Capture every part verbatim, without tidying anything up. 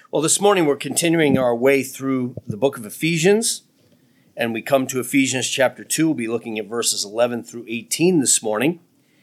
Well, this morning we're continuing our way through the book of Ephesians, and we come to Ephesians chapter two. We'll be looking at verses eleven through eighteen this morning.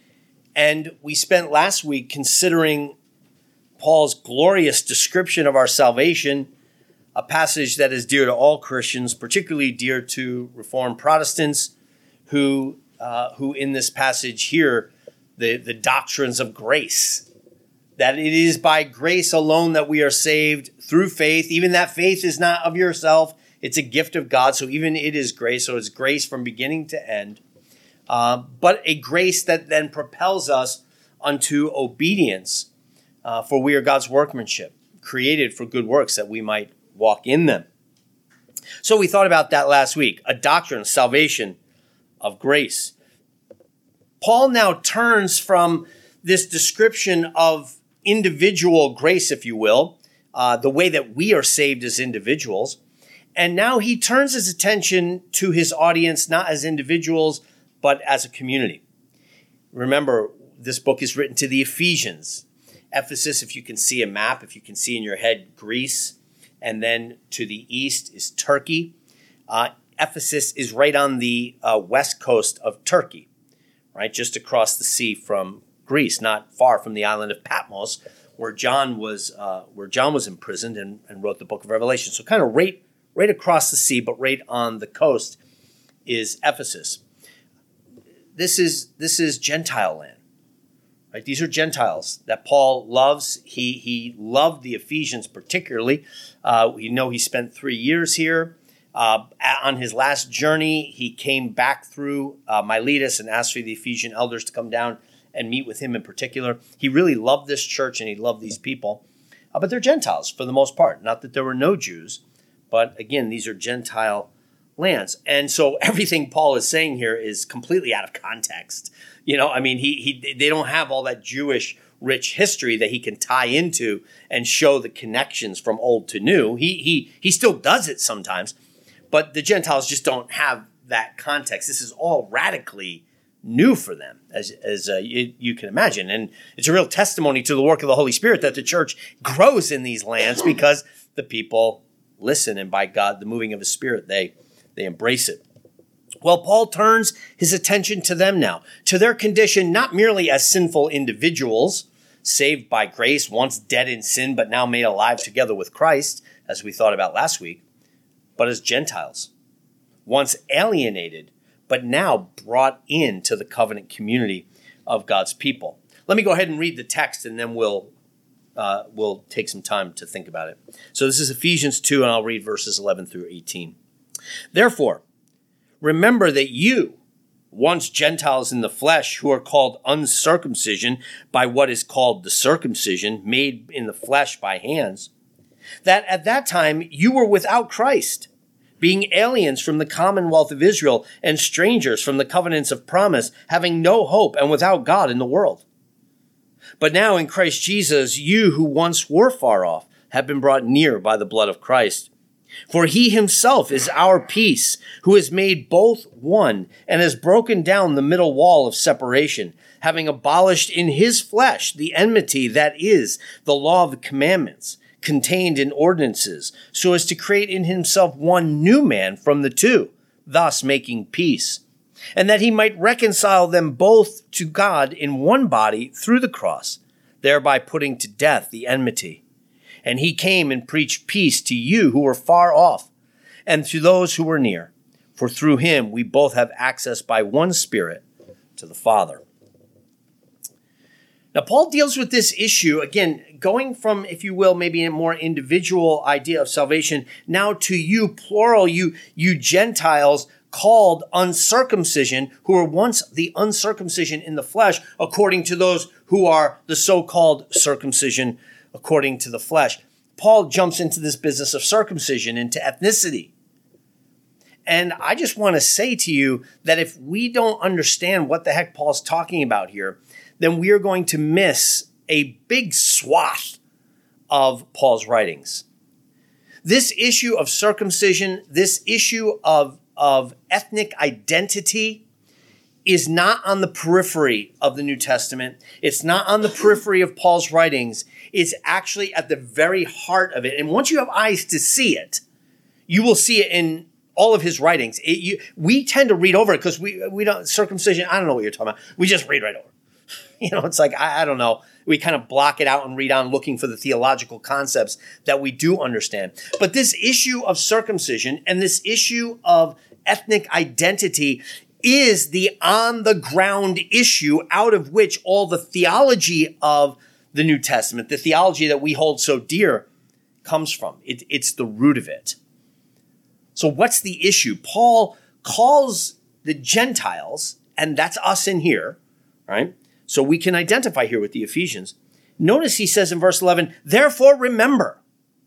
And we spent last week considering Paul's glorious description of our salvation, a passage that is dear to all Christians, particularly dear to Reformed Protestants who, uh, who in this passage hear the, the doctrines of grace, that it is by grace alone that we are saved through faith. Even that faith is not of yourself. It's a gift of God. So even it is grace. So it's grace from beginning to end. Uh, but a grace that then propels us unto obedience. Uh, for we are God's workmanship, created for good works that we might walk in them. So we thought about that last week. A doctrine of salvation of grace. Paul now turns from this description of individual grace, if you will, uh, the way that we are saved as individuals. And now he turns his attention to his audience, not as individuals, but as a community. Remember, this book is written to the Ephesians. Ephesus, if you can see a map, if you can see in your head, Greece, and then to the east is Turkey. Uh, Ephesus is right on the uh, west coast of Turkey, right, just across the sea from Greece, not far from the island of Patmos, where John was uh, where John was imprisoned and, and wrote the book of Revelation. So kind of right, right across the sea, but right on the coast is Ephesus. This is this is Gentile land, right? These are Gentiles that Paul loves. He he loved the Ephesians particularly. Uh, we know he spent three years here. Uh, on his last journey, he came back through uh, Miletus and asked for the Ephesian elders to come down and meet with him in particular. He really loved this church and he loved these people. Uh, but they're Gentiles for the most part. Not that there were no Jews, but again, these are Gentile lands. And so everything Paul is saying here is completely out of context. You know, I mean, he he they don't have all that Jewish rich history that he can tie into and show the connections from old to new. He he he still does it sometimes, but the Gentiles just don't have that context. This is all radically new for them, as as uh, you, you can imagine. And it's a real testimony to the work of the Holy Spirit that the church grows in these lands because the people listen, and by God, the moving of his Spirit, they, they embrace it. Well, Paul turns his attention to them now, to their condition, not merely as sinful individuals, saved by grace, once dead in sin, but now made alive together with Christ, as we thought about last week, but as Gentiles, once alienated, but now brought into the covenant community of God's people. Let me go ahead and read the text, and then we'll uh, we'll take some time to think about it. So this is Ephesians two, and I'll read verses eleven through eighteen. Therefore, remember that you, once Gentiles in the flesh, who are called uncircumcision by what is called the circumcision, made in the flesh by hands, that at that time you were without Christ, being aliens from the commonwealth of Israel and strangers from the covenants of promise, having no hope and without God in the world. But now in Christ Jesus, you who once were far off have been brought near by the blood of Christ. For he himself is our peace, who has made both one and has broken down the middle wall of separation, having abolished in his flesh the enmity that is the law of the commandments, contained in ordinances, so as to create in himself one new man from the two, thus making peace, and that he might reconcile them both to God in one body through the cross, thereby putting to death the enmity. And he came and preached peace to you who were far off, and to those who were near, for through him we both have access by one Spirit to the Father. Now, Paul deals with this issue, again, going from, if you will, maybe a more individual idea of salvation, now to you, plural, you, you Gentiles called uncircumcision, who were once the uncircumcision in the flesh, according to those who are the so-called circumcision according to the flesh. Paul jumps into this business of circumcision, into ethnicity. And I just want to say to you that if we don't understand what the heck Paul's talking about here, then we are going to miss a big swath of Paul's writings. This issue of circumcision, this issue of, of ethnic identity is not on the periphery of the New Testament. It's not on the periphery of Paul's writings. It's actually at the very heart of it. And once you have eyes to see it, you will see it in all of his writings. It, you, we tend to read over it because we, we don't, circumcision, I don't know what you're talking about. We just read right over. You know, it's like, I, I don't know. We kind of block it out and read on looking for the theological concepts that we do understand. But this issue of circumcision and this issue of ethnic identity is the on-the-ground issue out of which all the theology of the New Testament, the theology that we hold so dear, comes from. It, it's the root of it. So what's the issue? Paul calls the Gentiles, and that's us in here, right? So we can identify here with the Ephesians. Notice he says in verse eleven, therefore remember.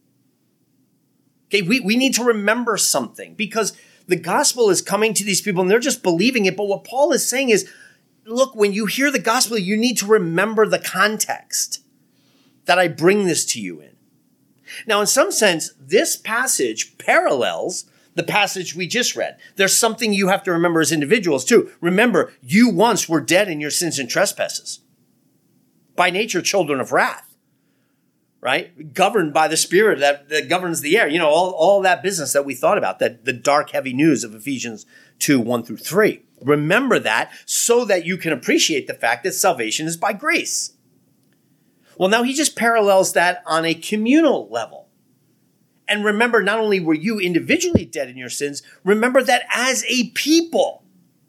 Okay, we, we need to remember something because the gospel is coming to these people and they're just believing it. But what Paul is saying is, look, when you hear the gospel, you need to remember the context that I bring this to you in. Now, in some sense, this passage parallels the passage we just read. There's something you have to remember as individuals too. Remember, you once were dead in your sins and trespasses. By nature, children of wrath, right? Governed by the Spirit that, that governs the air. You know, all, all that business that we thought about, that the dark, heavy news of Ephesians two, one through three. Remember that so that you can appreciate the fact that salvation is by grace. Well, now he just parallels that on a communal level. And remember, not only were you individually dead in your sins, remember that as a people,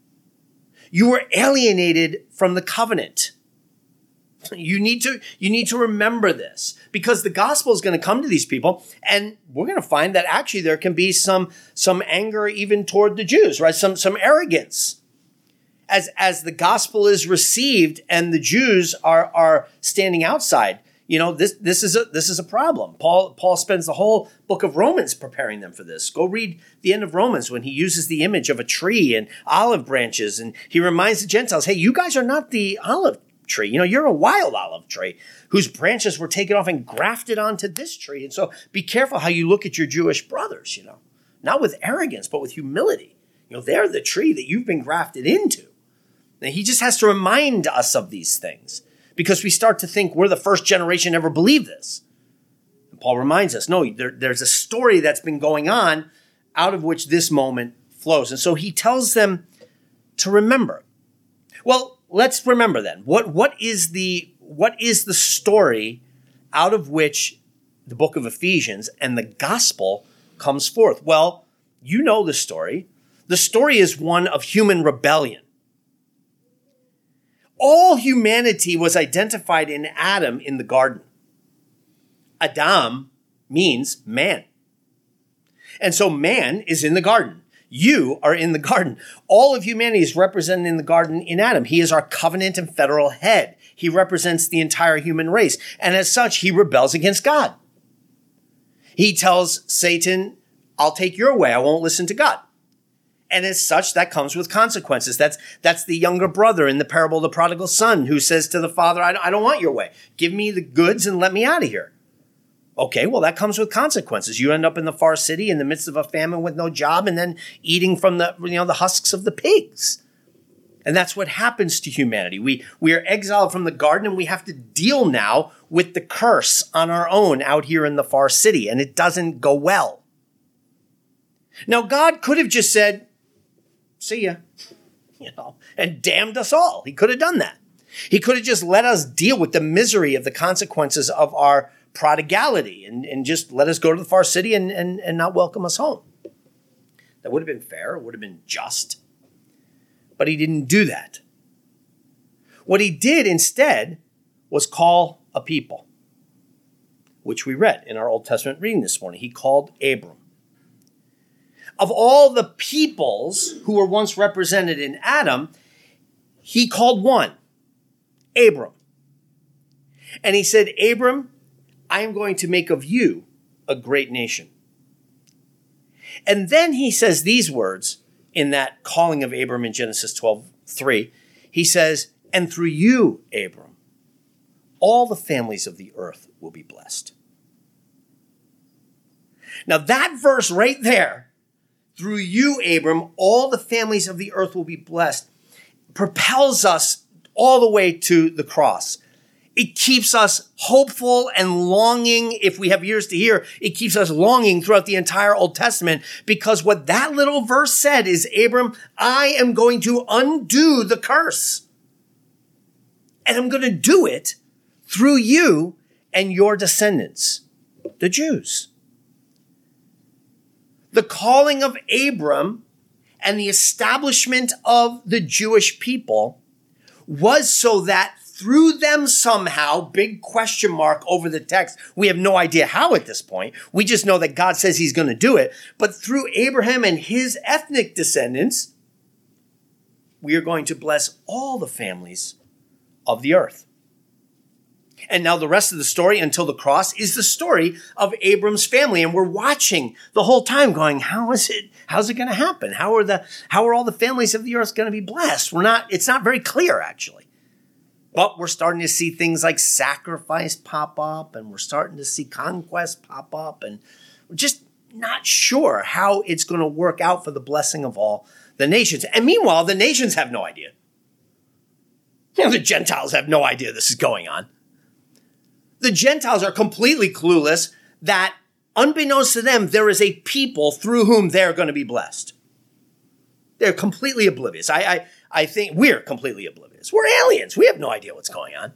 you were alienated from the covenant. You need to, you need to remember this because the gospel is going to come to these people and we're going to find that actually there can be some, some anger even toward the Jews, right? Some, some arrogance as, as the gospel is received and the Jews are, are standing outside. You know, this, this is a, this is a problem. Paul, Paul spends the whole book of Romans preparing them for this. Go read the end of Romans when he uses the image of a tree and olive branches. And he reminds the Gentiles, hey, you guys are not the olive tree. You know, you're a wild olive tree whose branches were taken off and grafted onto this tree. And so be careful how you look at your Jewish brothers, you know, not with arrogance, but with humility. You know, they're the tree that you've been grafted into. And he just has to remind us of these things because we start to think we're the first generation to ever believe this. And Paul reminds us, no, there, there's a story that's been going on out of which this moment flows. And so he tells them to remember. Well, let's remember then. What, what is the, what is the story out of which the book of Ephesians and the gospel comes forth? Well, you know the story. The story is one of human rebellion. All humanity was identified in Adam in the garden. Adam means man. And so man is in the garden. You are in the garden. All of humanity is represented in the garden in Adam. He is our covenant and federal head. He represents the entire human race. And as such, he rebels against God. He tells Satan, I'll take your way. I won't listen to God. And as such, that comes with consequences. That's, that's the younger brother in the parable of the prodigal son who says to the father, I don't, I don't want your way. Give me the goods and let me out of here. Okay, well, that comes with consequences. You end up in the far city in the midst of a famine with no job and then eating from the, you know, the husks of the pigs. And that's what happens to humanity. We, we are exiled from the garden and we have to deal now with the curse on our own out here in the far city. And it doesn't go well. Now, God could have just said, see ya, you know, and damned us all. He could have done that. He could have just let us deal with the misery of the consequences of our prodigality and, and just let us go to the far city and, and, and not welcome us home. That would have been fair. It would have been just. But he didn't do that. What he did instead was call a people, which we read in our Old Testament reading this morning. He called Abram. Of all the peoples who were once represented in Adam, he called one, Abram. And he said, Abram, I am going to make of you a great nation. And then he says these words in that calling of Abram in Genesis twelve three. He says, and through you, Abram, all the families of the earth will be blessed. Now that verse right there, through you, Abram, all the families of the earth will be blessed, propels us all the way to the cross. It keeps us hopeful and longing. If we have ears to hear, it keeps us longing throughout the entire Old Testament, because what that little verse said is, Abram, I am going to undo the curse. And I'm going to do it through you and your descendants, the Jews. The calling of Abram and the establishment of the Jewish people was so that through them somehow, big question mark over the text. We have no idea how at this point. We just know that God says he's going to do it. But through Abraham and his ethnic descendants, we are going to bless all the families of the earth. And now the rest of the story until the cross is the story of Abram's family. And we're watching the whole time going, how is it, how's it going to happen? How are the, how are all the families of the earth going to be blessed? We're not, it's not very clear actually. But we're starting to see things like sacrifice pop up, and we're starting to see conquest pop up, and we're just not sure how it's going to work out for the blessing of all the nations. And meanwhile, the nations have no idea. You know, the Gentiles have no idea this is going on. The Gentiles are completely clueless that, unbeknownst to them, there is a people through whom they're going to be blessed. They're completely oblivious. I, I, I think we're completely oblivious. We're aliens. We have no idea what's going on.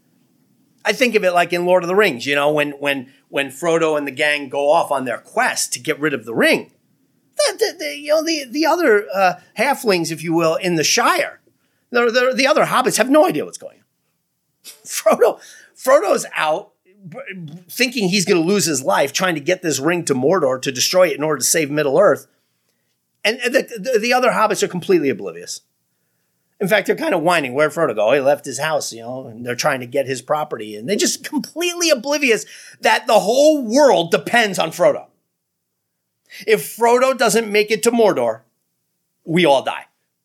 I think of it like in Lord of the Rings, you know, when when when Frodo and the gang go off on their quest to get rid of the ring. The, the, the, you know, the, the other uh, halflings, if you will, in the Shire, the, the, the other hobbits have no idea what's going on. Frodo, Frodo's out thinking he's going to lose his life trying to get this ring to Mordor to destroy it in order to save Middle-earth. And the, the, the other hobbits are completely oblivious. In fact, they're kind of whining. Where'd Frodo go? He left his house, you know, and they're trying to get his property. And they're just completely oblivious that the whole world depends on Frodo. If Frodo doesn't make it to Mordor, we all die.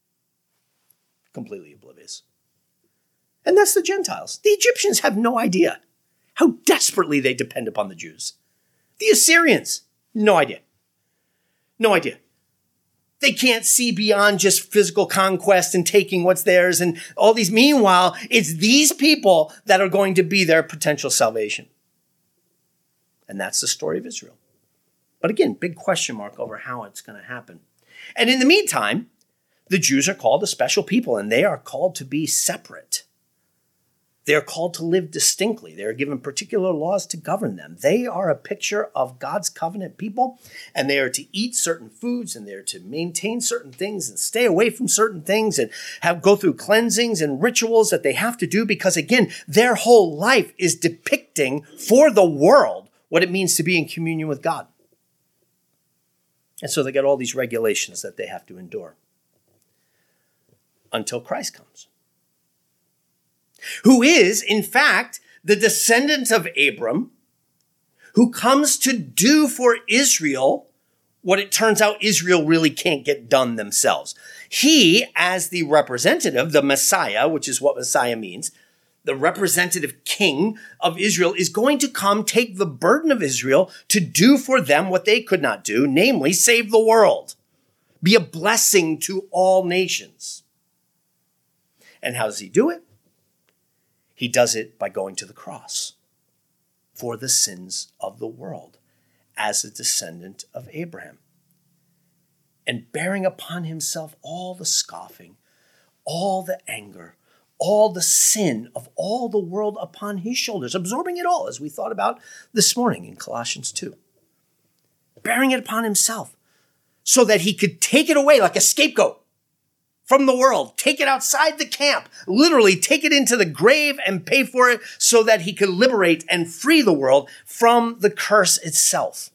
Completely oblivious. And that's the Gentiles. The Egyptians have no idea how desperately they depend upon the Jews. The Assyrians, no idea. No idea. They can't see beyond just physical conquest and taking what's theirs and all these. Meanwhile, it's these people that are going to be their potential salvation. And that's the story of Israel. But again, big question mark over how it's going to happen. And in the meantime, the Jews are called a special people, and they are called to be separate. They are called to live distinctly. They are given particular laws to govern them. They are a picture of God's covenant people, and they are to eat certain foods, and they are to maintain certain things and stay away from certain things and have go through cleansings and rituals that they have to do because, again, their whole life is depicting for the world what it means to be in communion with God. And so they got all these regulations that they have to endure until Christ comes, who is, in fact, the descendant of Abram, who comes to do for Israel what it turns out Israel really can't get done themselves. He, as the representative, the Messiah, which is what Messiah means, the representative king of Israel, is going to come take the burden of Israel to do for them what they could not do, namely save the world, be a blessing to all nations. And how does he do it? He does it by going to the cross for the sins of the world as a descendant of Abraham and bearing upon himself all the scoffing, all the anger, all the sin of all the world upon his shoulders, absorbing it all, as we thought about this morning in Colossians two. Bearing it upon himself so that he could take it away like a scapegoat from the world, take it outside the camp, literally take it into the grave and pay for it so that he could liberate and free the world from the curse itself.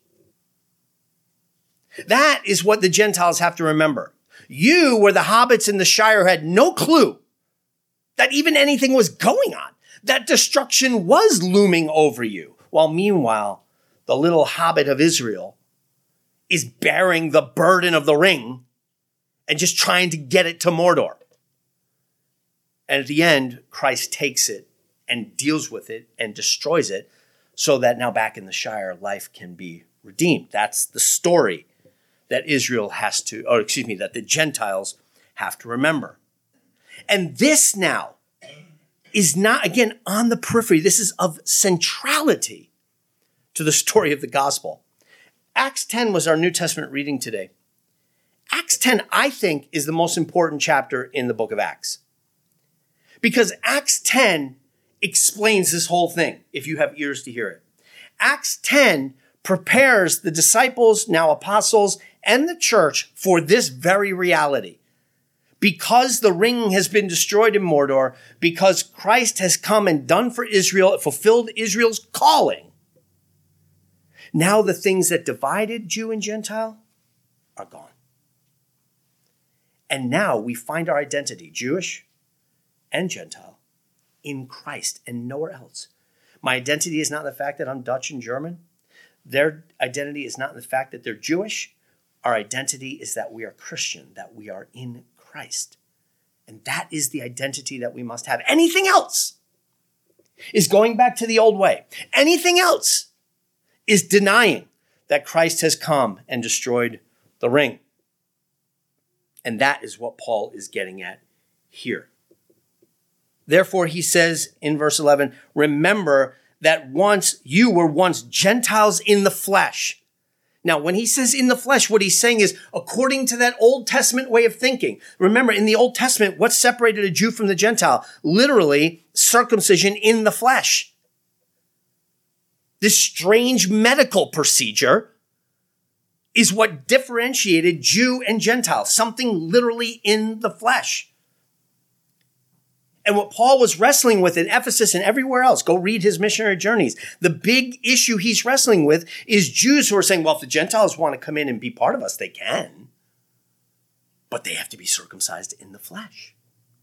That is what the Gentiles have to remember. You were the hobbits in the Shire who had no clue that even anything was going on, that destruction was looming over you, while meanwhile, the little hobbit of Israel is bearing the burden of the ring and just trying to get it to Mordor. And at the end, Christ takes it and deals with it and destroys it so that now back in the Shire, life can be redeemed. That's the story that Israel has to, or excuse me, that the Gentiles have to remember. And this now is not, again, on the periphery. This is of centrality to the story of the gospel. Acts ten was our New Testament reading today. Acts ten, I think, is the most important chapter in the book of Acts. Because Acts ten explains this whole thing, if you have ears to hear it. Acts ten prepares the disciples, now apostles, and the church for this very reality. Because the ring has been destroyed in Mordor, because Christ has come and done for Israel, fulfilled Israel's calling, now the things that divided Jew and Gentile are gone. And now we find our identity, Jewish and Gentile, in Christ and nowhere else. My identity is not in the fact that I'm Dutch and German. Their identity is not in the fact that they're Jewish. Our identity is that we are Christian, that we are in Christ. And that is the identity that we must have. Anything else is going back to the old way. Anything else is denying that Christ has come and destroyed the ring. And that is what Paul is getting at here. Therefore, he says in verse eleven, remember that once you were once Gentiles in the flesh. Now, when he says in the flesh, what he's saying is according to that Old Testament way of thinking. Remember, in the Old Testament, what separated a Jew from the Gentile? Literally, circumcision in the flesh. This strange medical procedure is what differentiated Jew and Gentile, something literally in the flesh. And what Paul was wrestling with in Ephesus and everywhere else, go read his missionary journeys. The big issue he's wrestling with is Jews who are saying, well, if the Gentiles want to come in and be part of us, they can. But they have to be circumcised in the flesh.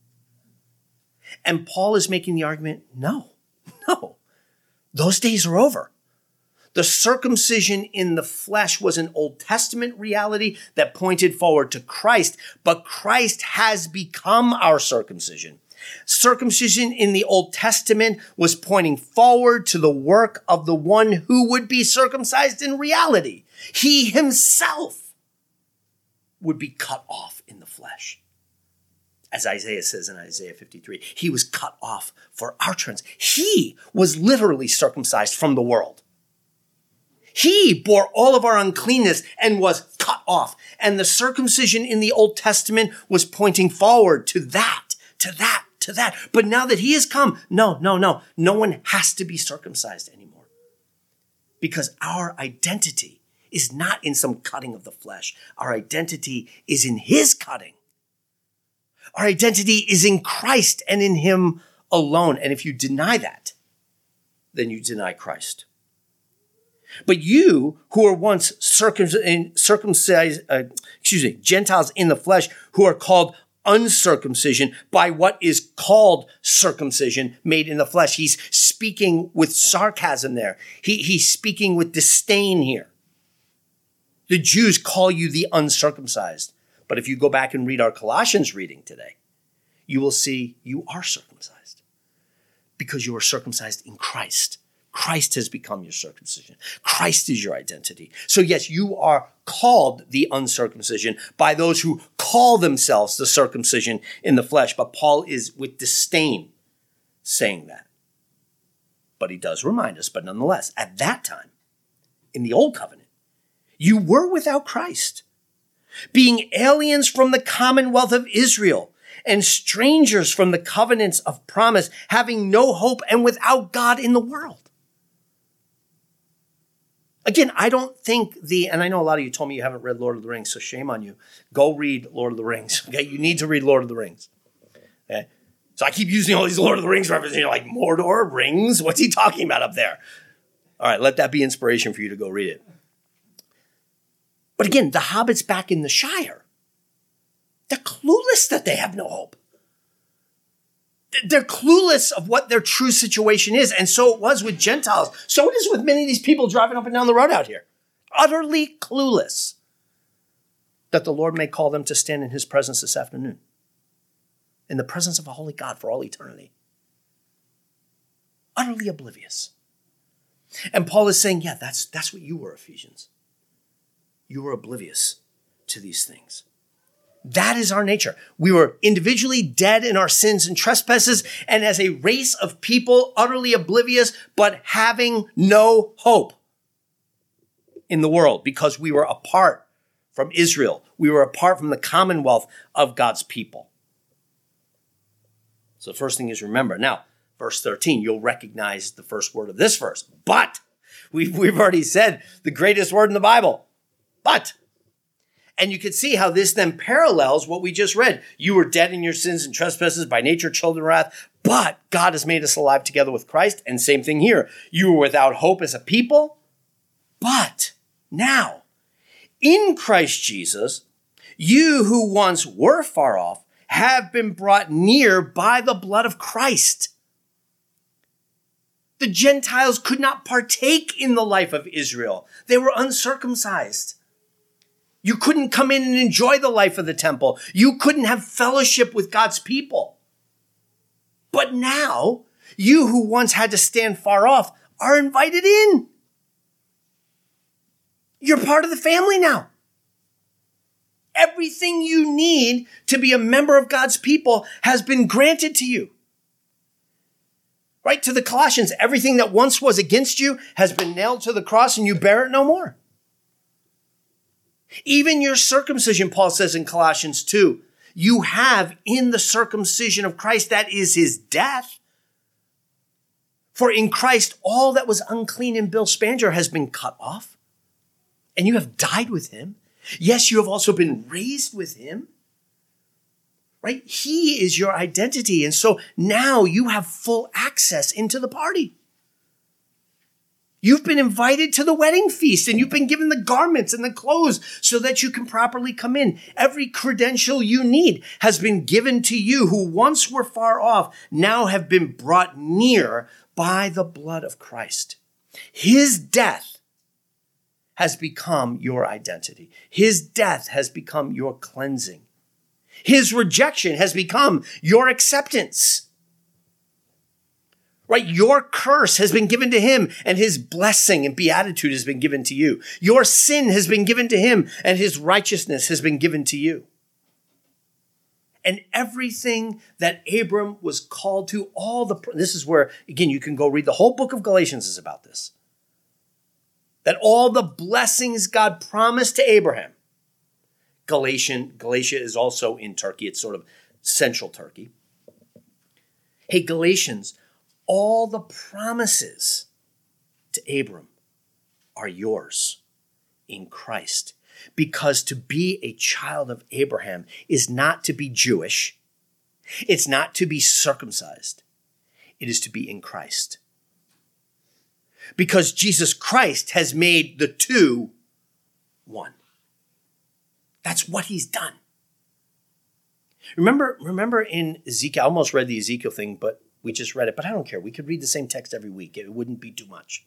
And Paul is making the argument, no, no, those days are over. The circumcision in the flesh was an Old Testament reality that pointed forward to Christ, but Christ has become our circumcision. Circumcision in the Old Testament was pointing forward to the work of the one who would be circumcised in reality. He himself would be cut off in the flesh. As Isaiah says in Isaiah fifty-three, he was cut off for our trans. He was literally circumcised from the world. He bore all of our uncleanness and was cut off. And the circumcision in the Old Testament was pointing forward to that, to that, to that. But now that he has come, no, no, no, no one has to be circumcised anymore. Because our identity is not in some cutting of the flesh. Our identity is in his cutting. Our identity is in Christ and in him alone. And if you deny that, then you deny Christ. But you who were once circumcised, uh, excuse me, Gentiles in the flesh, who are called uncircumcision by what is called circumcision made in the flesh. He's speaking with sarcasm there. He, he's speaking with disdain here. The Jews call you the uncircumcised. But if you go back and read our Colossians reading today, you will see you are circumcised because you are circumcised in Christ. Christ has become your circumcision. Christ is your identity. So yes, you are called the uncircumcision by those who call themselves the circumcision in the flesh. But Paul is with disdain saying that. But he does remind us, but nonetheless, at that time, in the old covenant, you were without Christ, being aliens from the commonwealth of Israel and strangers from the covenants of promise, having no hope and without God in the world. Again, I don't think the, and I know a lot of you told me you haven't read Lord of the Rings, so shame on you. Go read Lord of the Rings, okay? You need to read Lord of the Rings, okay? So I keep using all these Lord of the Rings references. You're like, Mordor, rings? What's he talking about up there? All right, let that be inspiration for you to go read it. But again, the hobbits back in the Shire, they're clueless that they have no hope. They're clueless of what their true situation is. And so it was with Gentiles. So it is with many of these people driving up and down the road out here. Utterly clueless that the Lord may call them to stand in his presence this afternoon. In the presence of a holy God for all eternity. Utterly oblivious. And Paul is saying, yeah, that's, that's what you were, Ephesians. You were oblivious to these things. That is our nature. We were individually dead in our sins and trespasses, and as a race of people utterly oblivious, but having no hope in the world because we were apart from Israel. We were apart from the commonwealth of God's people. So the first thing is remember. Now, verse thirteen, you'll recognize the first word of this verse. But. We've, we've already said the greatest word in the Bible. But. And you can see how this then parallels what we just read. You were dead in your sins and trespasses, by nature children of wrath, but God has made us alive together with Christ. And same thing here. You were without hope as a people, but now, in Christ Jesus, you who once were far off have been brought near by the blood of Christ. The Gentiles could not partake in the life of Israel. They were uncircumcised. You couldn't come in and enjoy the life of the temple. You couldn't have fellowship with God's people. But now, you who once had to stand far off are invited in. You're part of the family now. Everything you need to be a member of God's people has been granted to you. Right to the Colossians, everything that once was against you has been nailed to the cross and you bear it no more. Even your circumcision, Paul says in Colossians two, you have in the circumcision of Christ, that is his death. For in Christ, all that was unclean in Bill Spanger has been cut off, and you have died with him. Yes, you have also been raised with him. Right? He is your identity. And so now you have full access into the party. You've been invited to the wedding feast and you've been given the garments and the clothes so that you can properly come in. Every credential you need has been given to you who once were far off, now have been brought near by the blood of Christ. His death has become your identity. His death has become your cleansing. His rejection has become your acceptance. Right? Your curse has been given to him and his blessing and beatitude has been given to you. Your sin has been given to him and his righteousness has been given to you. And everything that Abram was called to, all the, this is where, again, you can go read the whole book of Galatians is about this. That all the blessings God promised to Abraham, Galatian, Galatia is also in Turkey. It's sort of central Turkey. Hey, Galatians, all the promises to Abram are yours in Christ. Because to be a child of Abraham is not to be Jewish. It's not to be circumcised. It is to be in Christ. Because Jesus Christ has made the two one. That's what he's done. Remember, remember in Ezekiel, I almost read the Ezekiel thing, but we just read it. But I don't care. We could read the same text every week. It wouldn't be too much.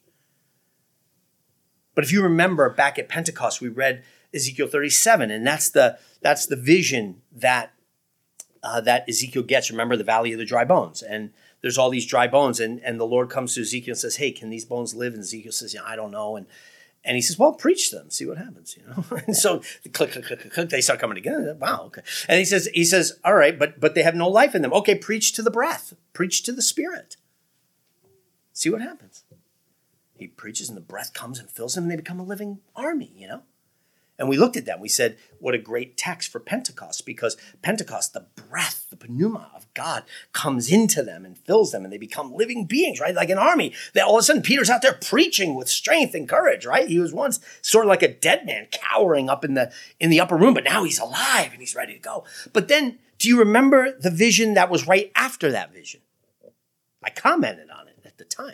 But if you remember back at Pentecost, we read Ezekiel thirty-seven, and that's the that's the vision that uh, that Ezekiel gets. Remember the valley of the dry bones, and there's all these dry bones, and, and the Lord comes to Ezekiel and says, "Hey, can these bones live?" And Ezekiel says, "Yeah, I don't know." And and he says, "Well, preach to them, see what happens." You know. And so click, click, click, click, they start coming together. Wow, okay. And he says, he says, "All right, but but they have no life in them." Okay, preach to the breath, preach to the spirit. See what happens. He preaches, and the breath comes and fills them, and they become a living army. You know. And we looked at that. We said, what a great text for Pentecost, because Pentecost, the breath, the pneuma of God comes into them and fills them, and they become living beings, right? Like an army. That all of a sudden, Peter's out there preaching with strength and courage, right? He was once sort of like a dead man cowering up in the in the upper room, but now he's alive and he's ready to go. But then, do you remember the vision that was right after that vision? I commented on it at the time.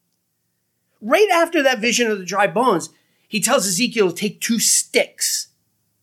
Right after that vision of the dry bones, he tells Ezekiel to take two sticks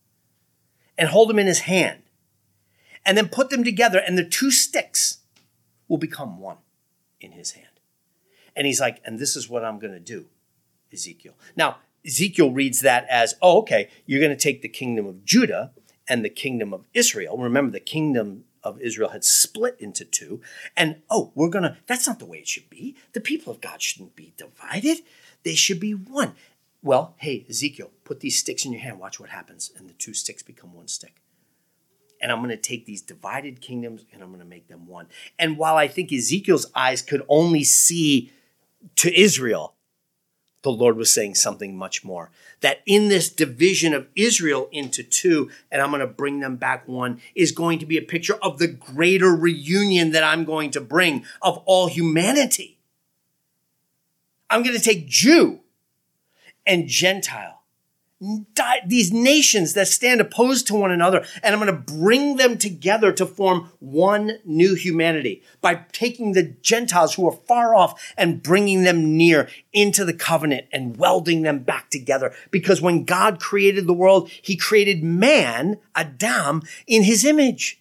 and hold them in his hand and then put them together, and the two sticks will become one in his hand. And he's like, and this is what I'm going to do, Ezekiel. Now, Ezekiel reads that as, oh, okay, you're going to take the kingdom of Judah and the kingdom of Israel. Remember, the kingdom of Israel had split into two. And, oh, we're going to, that's not the way it should be. The people of God shouldn't be divided. They should be one. Well, hey, Ezekiel, put these sticks in your hand. Watch what happens. And the two sticks become one stick. And I'm going to take these divided kingdoms and I'm going to make them one. And while I think Ezekiel's eyes could only see to Israel, the Lord was saying something much more. That in this division of Israel into two, and I'm going to bring them back one, is going to be a picture of the greater reunion that I'm going to bring of all humanity. I'm going to take Jew and Gentile, these nations that stand opposed to one another, and I'm going to bring them together to form one new humanity by taking the Gentiles who are far off and bringing them near into the covenant and welding them back together. Because when God created the world, he created man, Adam, in his image.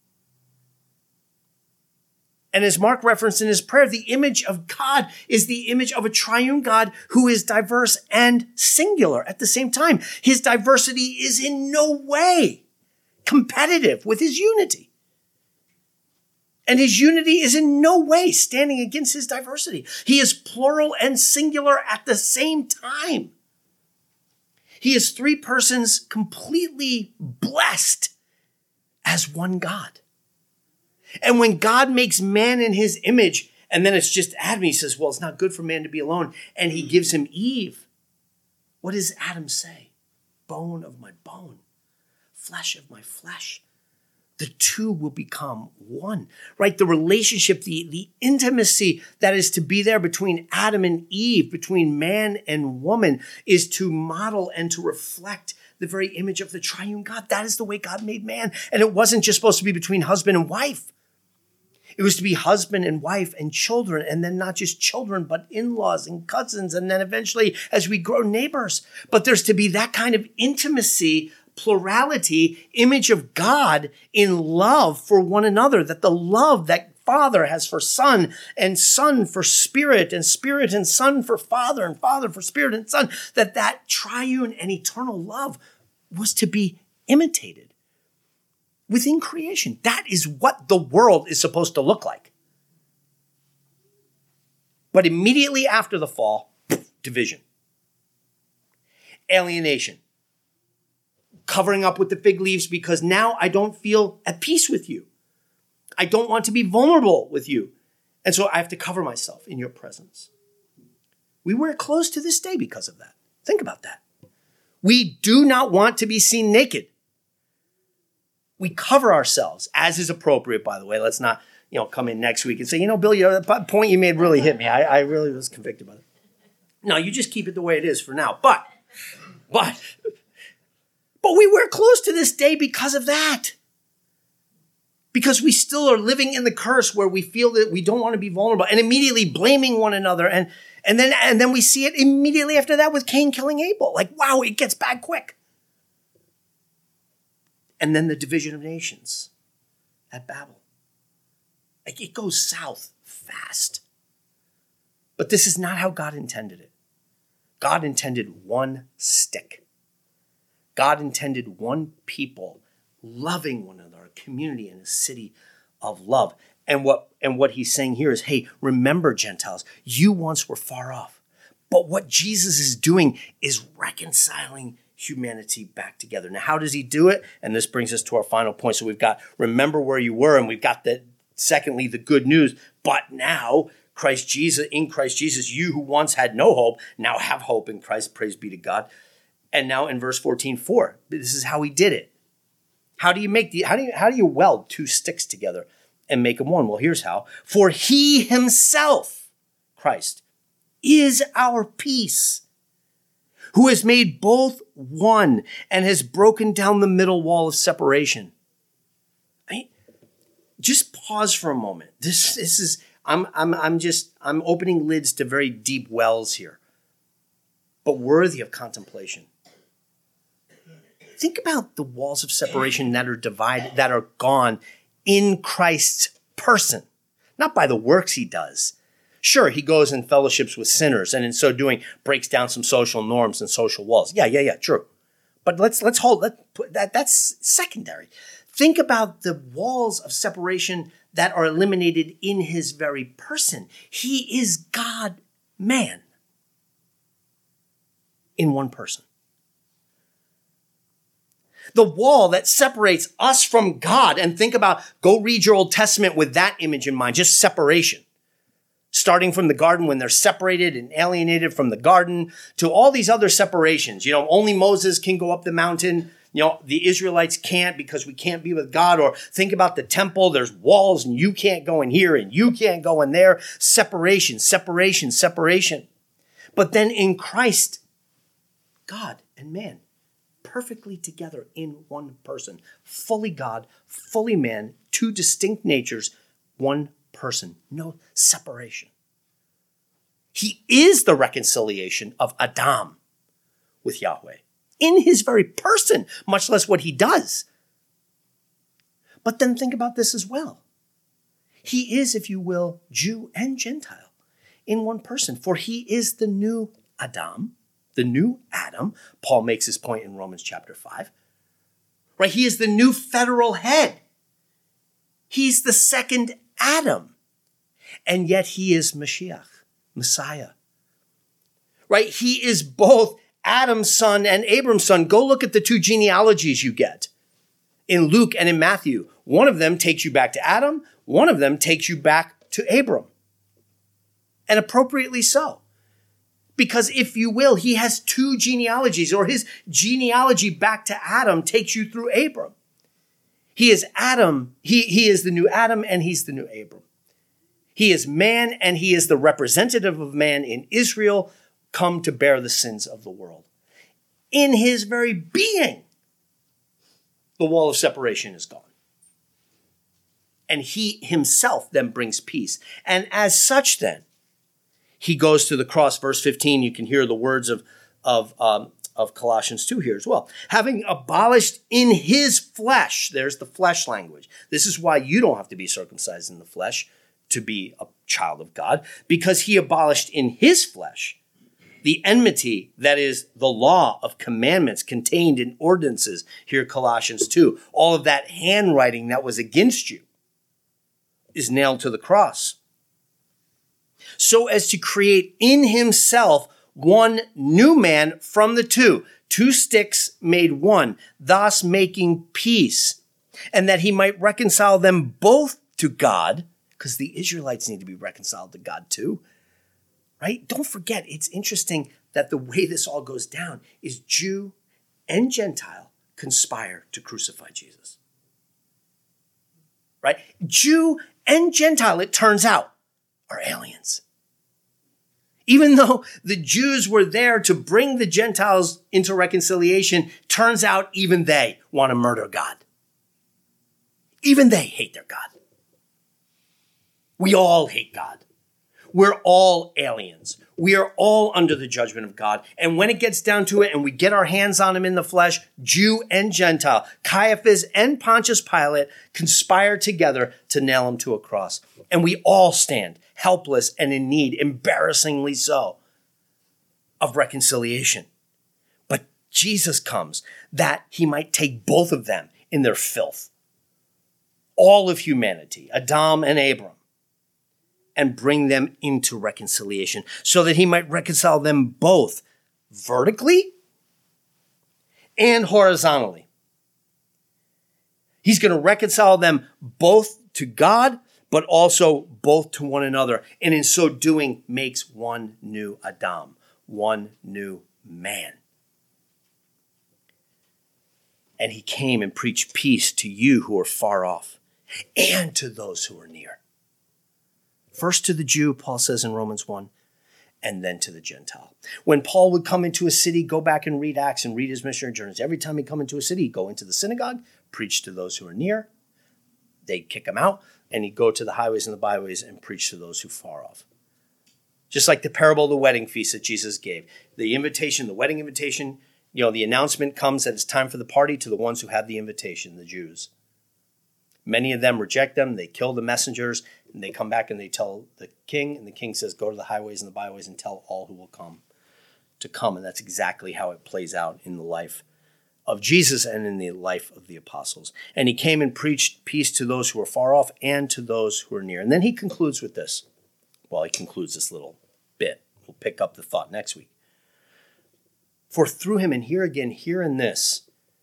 And as Mark referenced in his prayer, the image of God is the image of a triune God who is diverse and singular at the same time. His diversity is in no way competitive with his unity. And his unity is in no way standing against his diversity. He is plural and singular at the same time. He is three persons completely blessed as one God. And when God makes man in his image, and then it's just Adam, he says, well, it's not good for man to be alone. And he gives him Eve. What does Adam say? Bone of my bone, flesh of my flesh. The two will become one, right? The relationship, the, the intimacy that is to be there between Adam and Eve, between man and woman, is to model and to reflect the very image of the triune God. That is the way God made man. And it wasn't just supposed to be between husband and wife. It was to be husband and wife and children, and then not just children, but in-laws and cousins, and then eventually, as we grow, neighbors. But there's to be that kind of intimacy, plurality, image of God in love for one another, that the love that Father has for Son, and Son for Spirit, and Spirit and Son for Father, and Father for Spirit and Son, that that triune and eternal love was to be imitated within creation. That is what the world is supposed to look like. But immediately after the fall, division, alienation, covering up with the fig leaves because now I don't feel at peace with you. I don't want to be vulnerable with you. And so I have to cover myself in your presence. We wear clothes to this day because of that. Think about that. We do not want to be seen naked. We cover ourselves, as is appropriate, by the way. Let's not, you know, come in next week and say, you know, Bill, the point you made really hit me. I, I really was convicted by it. No, you just keep it the way it is for now. But, but, but we wear clothes to this day because of that. Because we still are living in the curse where we feel that we don't want to be vulnerable and immediately blaming one another. And, and then, and then we see it immediately after that with Cain killing Abel. Like, wow, it gets bad quick. And then the division of nations at Babel. Like, it goes south fast. But this is not how God intended it. God intended one stick. God intended one people loving one another, a community and a city of love. And what, and what he's saying here is, hey, remember, Gentiles, you once were far off. But what Jesus is doing is reconciling humanity back together. Now, how does he do it? And this brings us to our final point. So we've got, remember where you were, and we've got the, secondly, the good news. But now, Christ Jesus, in Christ Jesus, you who once had no hope, now have hope in Christ. Praise be to God. And now in verse fourteen, four, this is how he did it. How do you make the, how do you, how do you weld two sticks together and make them one? Well, here's how. For he himself, Christ, is our peace, who has made both one and has broken down the middle wall of separation. I mean, just pause for a moment. This, this is, I'm, I'm, I'm just, I'm opening lids to very deep wells here, but worthy of contemplation. Think about the walls of separation that are divided, that are gone in Christ's person, not by the works he does. Sure, he goes and fellowships with sinners, and in so doing, breaks down some social norms and social walls. Yeah, yeah, yeah, true. But let's let's hold let put that. That's secondary. Think about the walls of separation that are eliminated in his very person. He is God, man, in one person. The wall that separates us from God. And think about, go read your Old Testament with that image in mind, just separation. Starting from the garden when they're separated and alienated from the garden to all these other separations. You know, only Moses can go up the mountain. You know, the Israelites can't because we can't be with God. Or think about the temple. There's walls and you can't go in here and you can't go in there. Separation, separation, separation. But then in Christ, God and man, perfectly together in one person. Fully God, fully man, two distinct natures, one person, no separation. He is the reconciliation of Adam with Yahweh in his very person, much less what he does. But then think about this as well. He is, if you will, Jew and Gentile in one person, for he is the new Adam, the new Adam. Paul makes his point in Romans chapter five, right? He is the new federal head. He's the second Adam. And yet he is Mashiach, Messiah, right? He is both Adam's son and Abram's son. Go look at the two genealogies you get in Luke and in Matthew. One of them takes you back to Adam. One of them takes you back to Abram. And appropriately so. Because if you will, he has two genealogies, or his genealogy back to Adam takes you through Abram. He is Adam. He, he is the new Adam and he's the new Abram. He is man and he is the representative of man in Israel, come to bear the sins of the world. In his very being, the wall of separation is gone. And he himself then brings peace. And as such then, he goes to the cross. Verse fifteen, you can hear the words of, of, um, of Colossians two here as well. Having abolished in his flesh, there's the flesh language. This is why you don't have to be circumcised in the flesh to be a child of God, because he abolished in his flesh the enmity, that is the law of commandments contained in ordinances, here Colossians two. All of that handwriting that was against you is nailed to the cross, so as to create in himself one new man from the two, two sticks made one, thus making peace, and that he might reconcile them both to God, because the Israelites need to be reconciled to God too, right? Don't forget, it's interesting that the way this all goes down is Jew and Gentile conspire to crucify Jesus, right? Jew and Gentile, it turns out, are aliens. Even though the Jews were there to bring the Gentiles into reconciliation, turns out even they want to murder God. Even they hate their God. We all hate God. We're all aliens. We are all under the judgment of God. And when it gets down to it and we get our hands on him in the flesh, Jew and Gentile, Caiaphas and Pontius Pilate conspire together to nail him to a cross. And we all stand helpless and in need, embarrassingly so, of reconciliation. But Jesus comes that he might take both of them in their filth, all of humanity, Adam and Abram, and bring them into reconciliation so that he might reconcile them both vertically and horizontally. He's going to reconcile them both to God, but also both to one another. And in so doing, makes one new Adam, one new man. And he came and preached peace to you who are far off and to those who are near. First to the Jew, Paul says in Romans one, and then to the Gentile. When Paul would come into a city, go back and read Acts and read his missionary journeys. Every time he'd come into a city, he'd go into the synagogue, preach to those who are near. They'd kick him out, and he'd go to the highways and the byways and preach to those who are far off. Just like the parable of the wedding feast that Jesus gave. The invitation, the wedding invitation, you know, the announcement comes that it's time for the party to the ones who have the invitation, the Jews. Many of them reject them. They kill the messengers, and they come back and they tell the king, and the king says, go to the highways and the byways and tell all who will come to come. And that's exactly how it plays out in the life of Jesus and in the life of the apostles. And he came and preached peace to those who are far off and to those who are near. And then he concludes with this. Well, he concludes this little bit. We'll pick up the thought next week. For through him, and here again, here in this,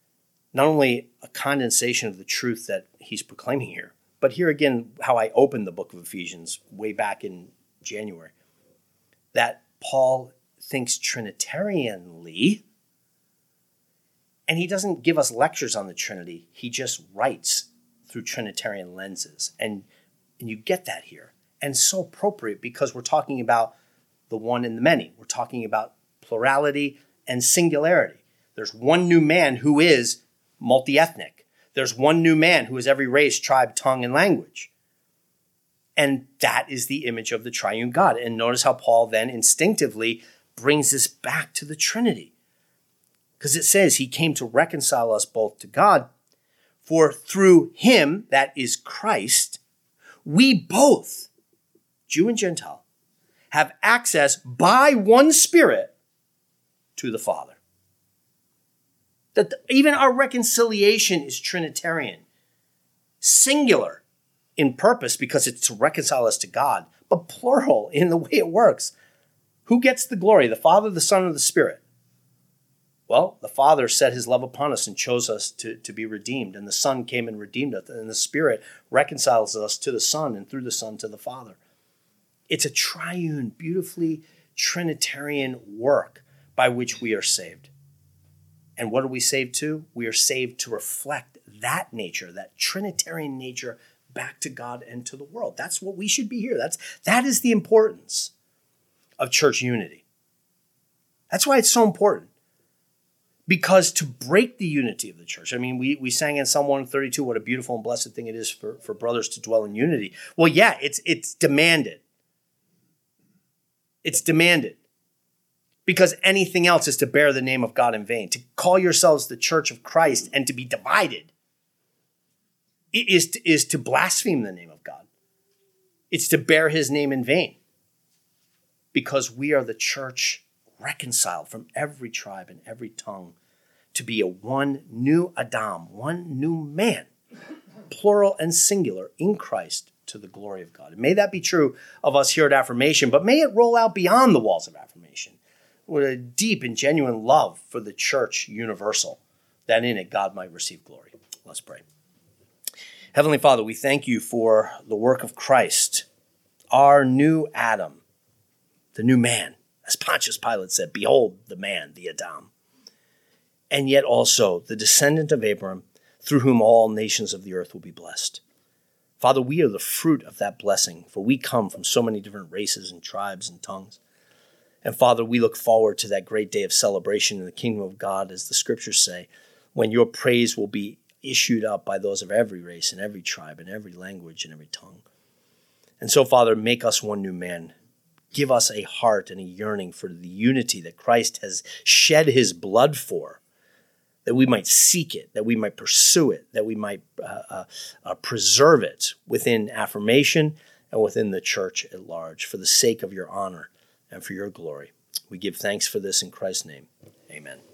not only a condensation of the truth that he's proclaiming here, but here again, how I opened the book of Ephesians way back in January, that Paul thinks Trinitarianly, and he doesn't give us lectures on the Trinity. He just writes through Trinitarian lenses. And, and you get that here. And so appropriate because we're talking about the one and the many. We're talking about plurality and singularity. There's one new man who is multi-ethnic. There's one new man who is every race, tribe, tongue, and language. And that is the image of the triune God. And notice how Paul then instinctively brings this back to the Trinity. Because it says he came to reconcile us both to God, for through him, that is Christ, we both, Jew and Gentile, have access by one Spirit to the Father. That the, even our reconciliation is Trinitarian, singular in purpose because it's to reconcile us to God, but plural in the way it works. Who gets the glory, the Father, the Son, or the Spirit? Well, the Father set his love upon us and chose us to, to be redeemed, and the Son came and redeemed us, and the Spirit reconciles us to the Son, and through the Son to the Father. It's a triune, beautifully Trinitarian work by which we are saved. And what are we saved to? We are saved to reflect that nature, that Trinitarian nature, back to God and to the world. That's what we should be here. That's, that is the importance of church unity. That's why it's so important. Because to break the unity of the church, I mean, we, we sang in Psalm one thirty-two, what a beautiful and blessed thing it is for, for brothers to dwell in unity. Well, yeah, it's it's demanded. It's demanded. Because anything else is to bear the name of God in vain. To call yourselves the church of Christ and to be divided is to, is to blaspheme the name of God. It's to bear his name in vain. Because we are the church reconciled from every tribe and every tongue to be a one new Adam, one new man, plural and singular in Christ to the glory of God. And may that be true of us here at Affirmation, but may it roll out beyond the walls of Affirmation with a deep and genuine love for the church universal, that in it God might receive glory. Let's pray. Heavenly Father, we thank you for the work of Christ, our new Adam, the new man. As Pontius Pilate said, behold the man, the Adam. And yet also the descendant of Abraham, through whom all nations of the earth will be blessed. Father, we are the fruit of that blessing, for we come from so many different races and tribes and tongues. And Father, we look forward to that great day of celebration in the kingdom of God, as the scriptures say, when your praise will be issued up by those of every race and every tribe and every language and every tongue. And so, Father, make us one new man. Give us a heart and a yearning for the unity that Christ has shed his blood for, that we might seek it, that we might pursue it, that we might uh, uh, uh, preserve it within Affirmation and within the church at large, for the sake of your honor and for your glory. We give thanks for this in Christ's name. Amen.